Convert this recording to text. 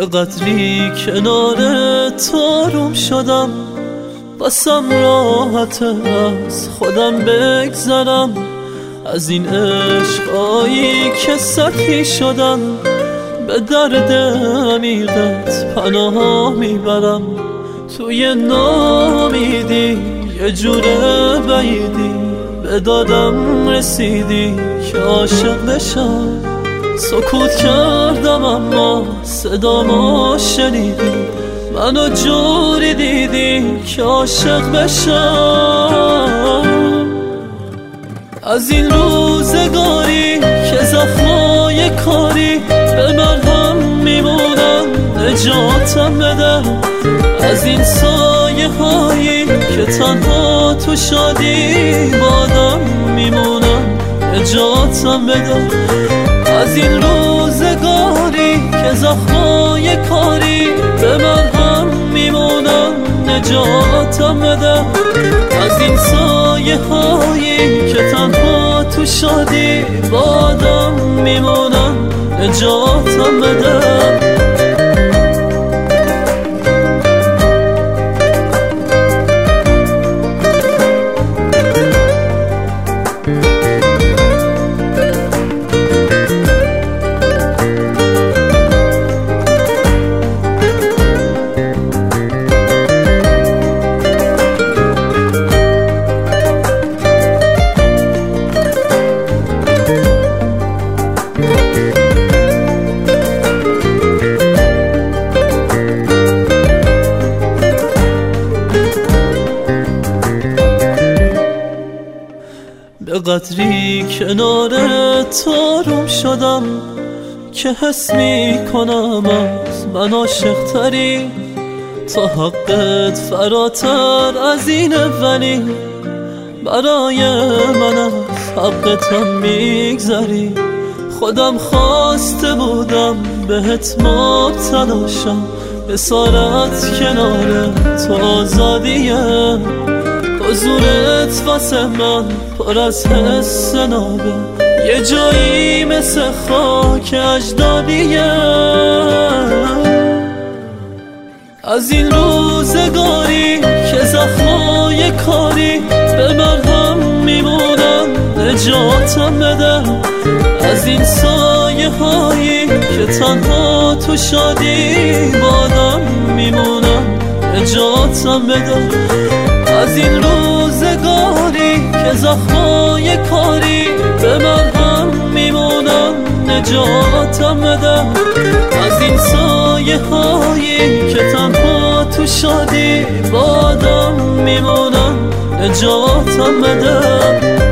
قدری کنار تو آروم شدم، بسم راحت از خودم بگذرم، از این عشقایی که سطحی شدن به درد عمیقت پناه میبرم. توی نامیدی یه جوره بعیدی به دادم رسیدی که عاشق بشم. سکوت کردم اما صدامو شنیدی، منو جوری دیدی که عاشق بشم. از این روزگاری که زخمای کاری به مرهم میمونن، نجاتم بده. از این سایه هایی که تنها تو شادی بادم میمونن، نجاتم بده. از این روزگاری که زخمای کاری به مرهم میمونن، نجاتم بده. از این سایه هایی که تنها تو شادی بادم میمونن، نجاتم بده. به قدری کنار تو آروم شدم که حس میکنم از من عاشق‌تری. تا حقت فراتر از اینه، ولی برای من از حقتم میگذری. خودم خواسته بودم بهت مبتلا شم، اسارت کنار تو آزادیه. حضورت واسه من پر از حس نابه، یه جایی مثل خاک اجدادیه. از این روزگاری که زخمای کاری به مرهم میمونن، نجاتم بده. از این سایه هایی که تنها تو شادی بادم میمونن، نجاتم بده. از این روزگاری که زخمای کاری به مرهم میمونن، نجاتم بده. از این سایه هایی که تنها تو شادی بادم میمونن، نجاتم بده.